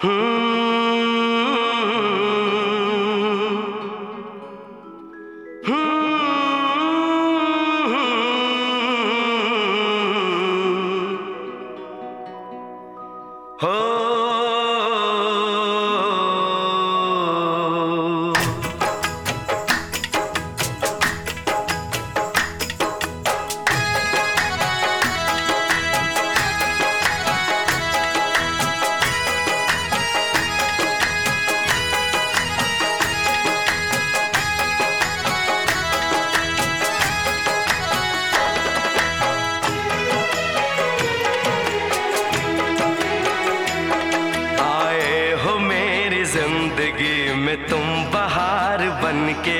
जिंदगी में तुम बहार बनके,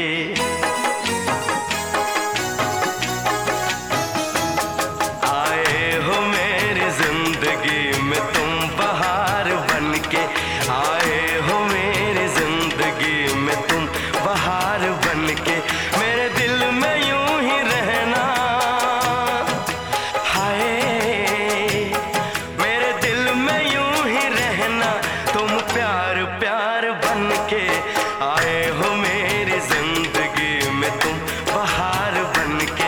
आए हो मेरी जिंदगी में तुम बहार बनके, आए हो मेरी जिंदगी में तुम बहार बनके। मेरे दिल में यूं ही रहना, हाय मेरे दिल में यूं ही रहना, तुम प्यार प्यार बनके, आए हो मेरी जिंदगी में तुम बहार बनके।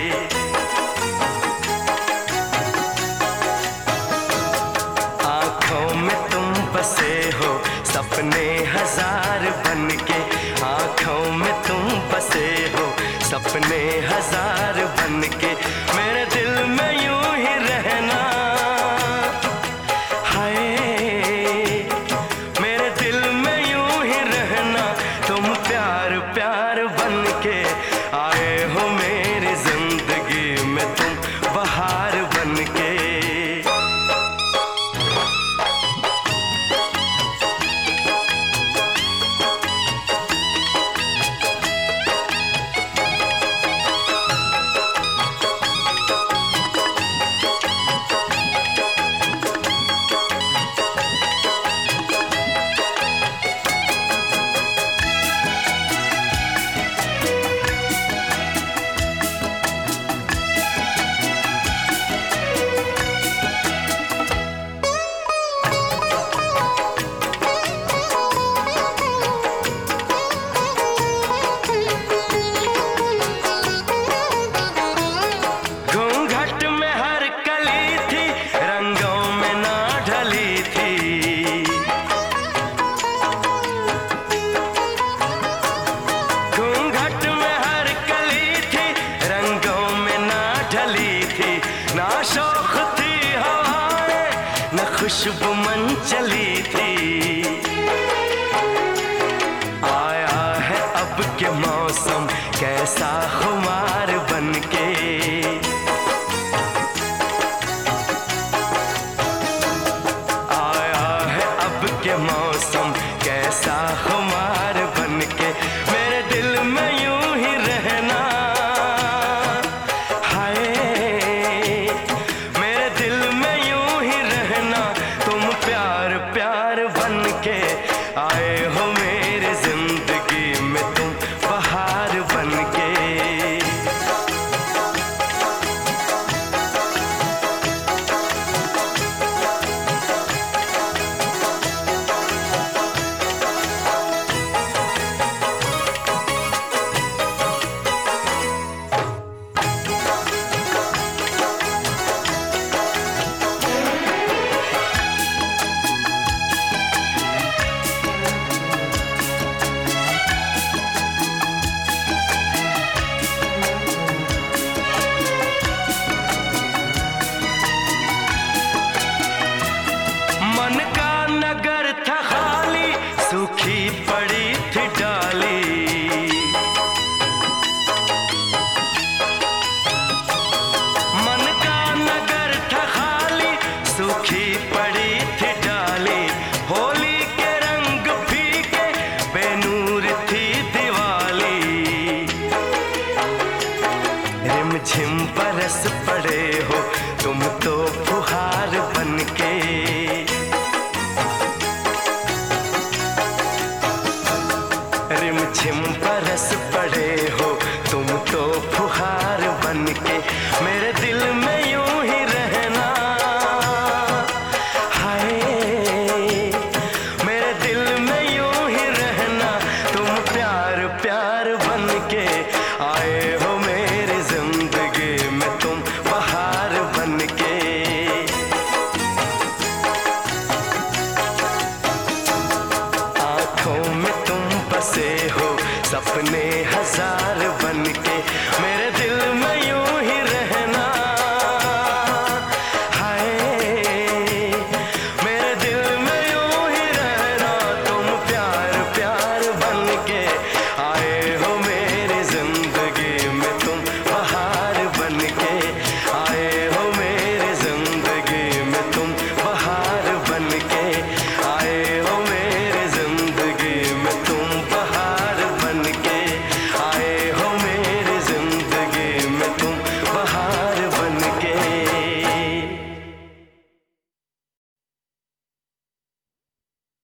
आंखों में तुम बसे हो सपने हजार बनके, आंखों में तुम बसे हो सपने हजार बनके। मेरे दिल में यूं ही रहना, हाय मेरे दिल में यूं ही रहना, तुम प्यार प्यार बनके, आए हो मेरी जिंदगी में तुम बहार बनके। ना शौक थी हवाएं, न खुशबू मन चली थी,